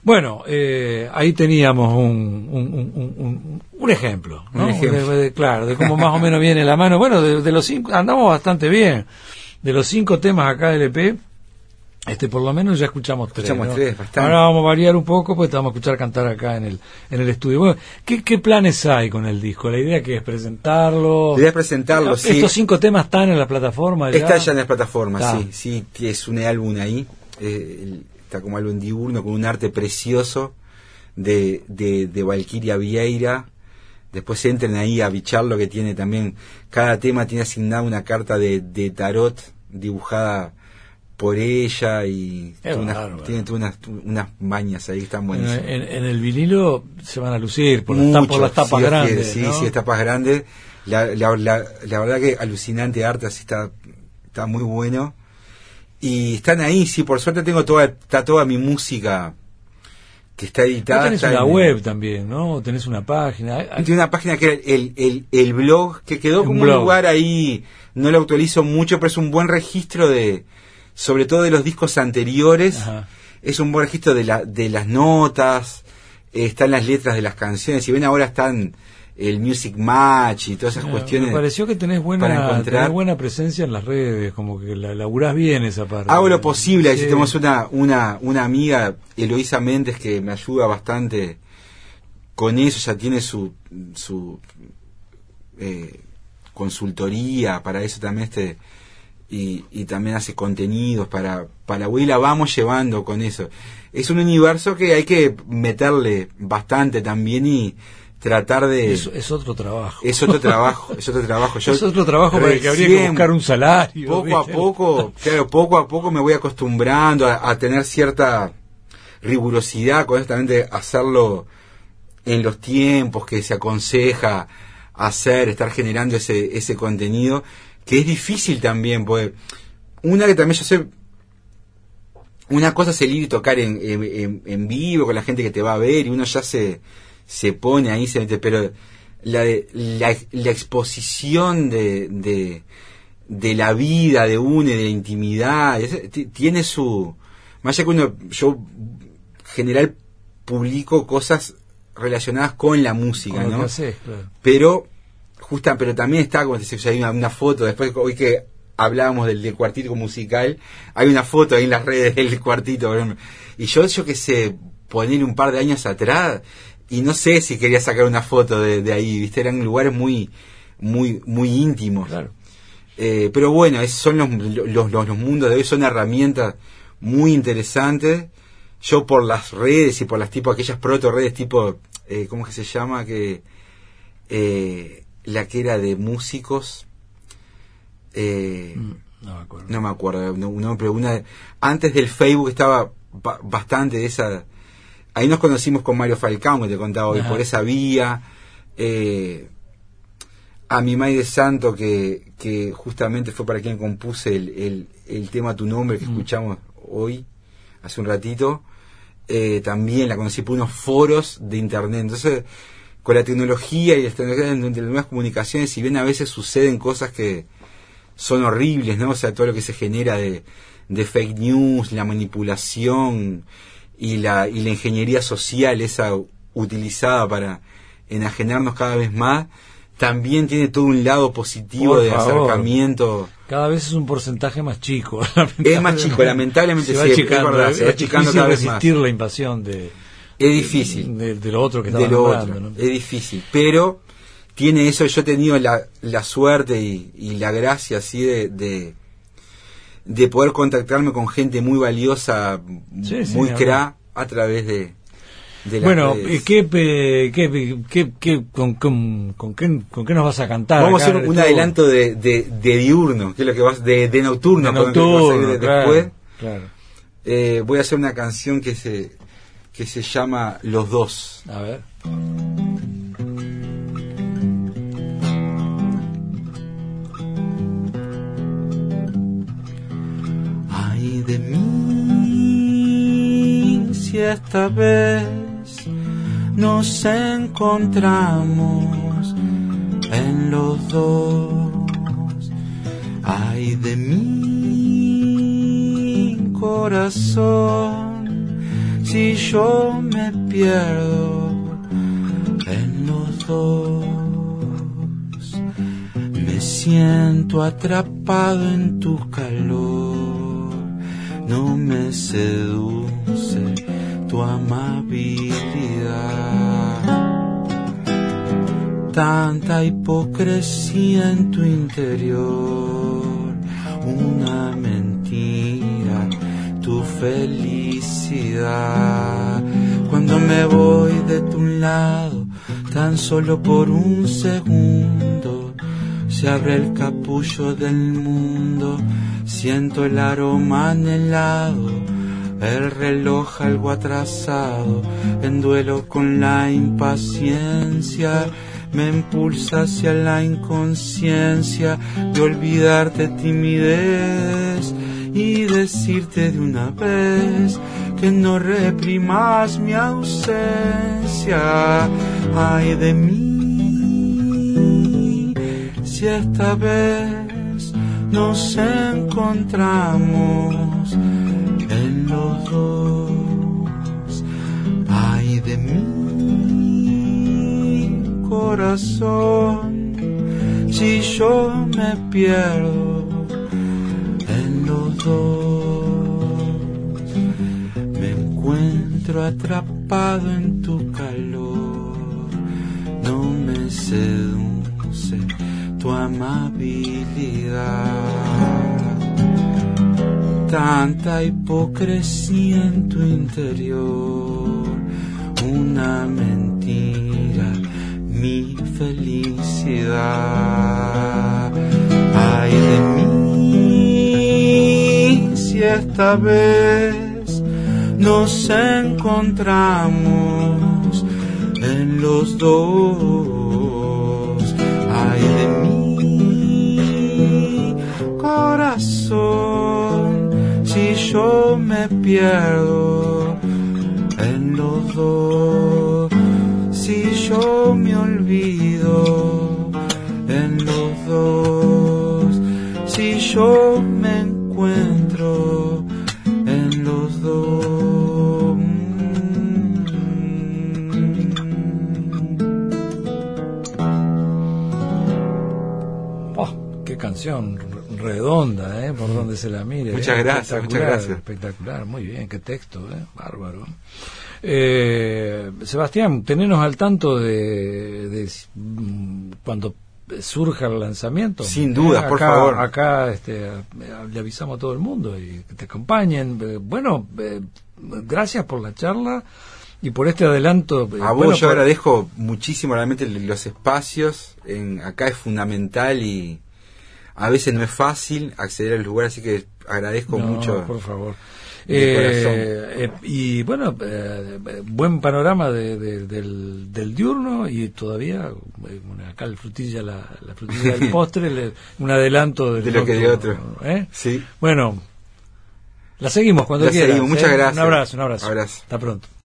Bueno, ahí teníamos un ejemplo, ¿no? Un ejemplo. Claro, de cómo más o menos viene la mano. Bueno, de los 5, andamos bastante bien. De los 5 temas acá del EP, por lo menos ya escuchamos 3. Escuchamos ¿no? 3, bastante. Ahora vamos a variar un poco, pues te vamos a escuchar cantar acá en el estudio. Bueno, ¿qué planes hay con el disco? La idea que es presentarlo. La idea es presentarlo, sí. ¿Estos 5 temas están en la plataforma ya? Está ya en la plataforma, Está. sí, es un álbum ahí. Está como álbum diurno con un arte precioso de Valquiria Vieira. Después entren ahí a bicharlo, que tiene también, cada tema tiene asignada una carta de tarot dibujada por ella y tiene unas mañas ahí que están buenísimas. En el vinilo se van a lucir por las tapas si grandes. Sí, ¿no? sí, tapas grandes. La verdad que alucinante arte, así está muy bueno. Y están ahí, sí, por suerte está toda mi música que está editada. Tenés una web también, ¿no? Tenés una página. Tiene una página que era el blog, que quedó como un lugar ahí, no lo actualizo mucho, pero es un buen registro sobre todo de los discos anteriores. Ajá. Es un buen registro de las notas, están las letras de las canciones. Si ven, ahora están el Music Match y todas esas cuestiones. Me pareció que tenés buena presencia en las redes, como que la laburás bien esa parte. Hago lo posible. Sí. Tenemos una amiga, Eloísa Méndez, que me ayuda bastante con eso. Ya tiene su consultoría para eso también, y también hace contenidos para la web, y la vamos llevando con eso. Es un universo que hay que meterle bastante también y tratar de... Es otro trabajo. Es otro trabajo. Yo es otro trabajo para el que habría que buscar un salario. Poco a poco me voy acostumbrando a tener cierta rigurosidad, honestamente, hacerlo en los tiempos que se aconseja hacer, estar generando ese contenido, que es difícil también, porque que también yo sé, una cosa es el ir y tocar en vivo con la gente que te va a ver, y uno ya se pone ahí, pero la exposición de la vida de uno y de la intimidad tiene su... Más allá que yo general publico cosas relacionadas con la música, ¿no? Hacés, claro. Pero también está, como te decía, hay una foto, después hoy que hablábamos del cuartito musical, hay una foto ahí en las redes del cuartito, por ejemplo. Y yo que sé, poner un par de años atrás, y no sé si quería sacar una foto de ahí, ¿viste? Eran lugares muy íntimos. Claro. Pero bueno, son los mundos de hoy, son herramientas muy interesantes. Yo por las redes y por aquellas proto redes tipo, ¿cómo es que se llama? La que era de músicos, no me acuerdo, pero antes del Facebook estaba bastante de esa. Ahí nos conocimos con Mario Falcao, que te contaba hoy. Ajá. Por esa vía, a mi May de Santo, que justamente fue para quien compuse el tema Tu Nombre que escuchamos hoy, hace un ratito. También la conocí por unos foros de internet. Entonces, con la tecnología y las nuevas comunicaciones, si bien a veces suceden cosas que son horribles, ¿no? O sea, todo lo que se genera de fake news, la manipulación y la ingeniería social, esa utilizada para enajenarnos cada vez más, también tiene todo un lado positivo de acercamiento. Cada vez es un porcentaje más chico. Es más chico, lamentablemente, se sí, es verdad, se va achicando cada vez más. Resistir la invasión es difícil de lo otro que estaba hablando, ¿no? Es difícil, pero tiene eso. Yo he tenido la suerte y la gracia así de poder contactarme con gente muy valiosa, muy cra, a través de las redes. ¿Con qué nos vas a cantar? Vamos a hacer un adelanto de diurno, que es lo que vas de nocturno, después. Claro. Voy a hacer una canción que se llama Los Dos. A ver. Ay de mí, si esta vez nos encontramos en los dos. Ay de mi corazón, si yo me pierdo en los dos. Me siento atrapado en tu calor, no me seduce tu amabilidad. Tanta hipocresía en tu interior, una mentira, tu felicidad. Cuando me voy de tu lado, tan solo por un segundo, se abre el capullo del mundo, siento el aroma anhelado, el reloj algo atrasado, en duelo con la impaciencia, me impulsa hacia la inconsciencia de olvidarte timidez y decirte de una vez que no reprimas mi ausencia. Ay de mí, si esta vez nos encontramos en los dos. Ay de mí, corazón, si yo me pierdo en los dos. Me encuentro atrapado en tu calor, no me seduce tu amabilidad. Tanta hipocresía en tu interior, una mentira, mi felicidad. Ay de mí, si esta vez nos encontramos en los dos. Ay de mí, corazón, si yo me pierdo en los dos. Si yo me olvido en los dos, si yo me encuentro en los dos. Oh, qué canción redonda, por donde se la mire. Muchas gracias, muchas gracias. Espectacular, muy bien, qué texto, bárbaro. Sebastián, tenenos al tanto de cuando surja el lanzamiento. Sin duda, acá, por favor. Acá le avisamos a todo el mundo y que te acompañen. Gracias por la charla y por este adelanto. A vos yo agradezco muchísimo realmente los espacios. Acá es fundamental y a veces no es fácil acceder al lugar, así que agradezco mucho. Por favor. Y bueno, buen panorama del diurno y todavía acá la frutilla del postre, un adelanto de lo que de otro. Sí. Bueno, la seguimos cuando quieras. Muchas gracias. Un abrazo. Abrazo. Hasta pronto.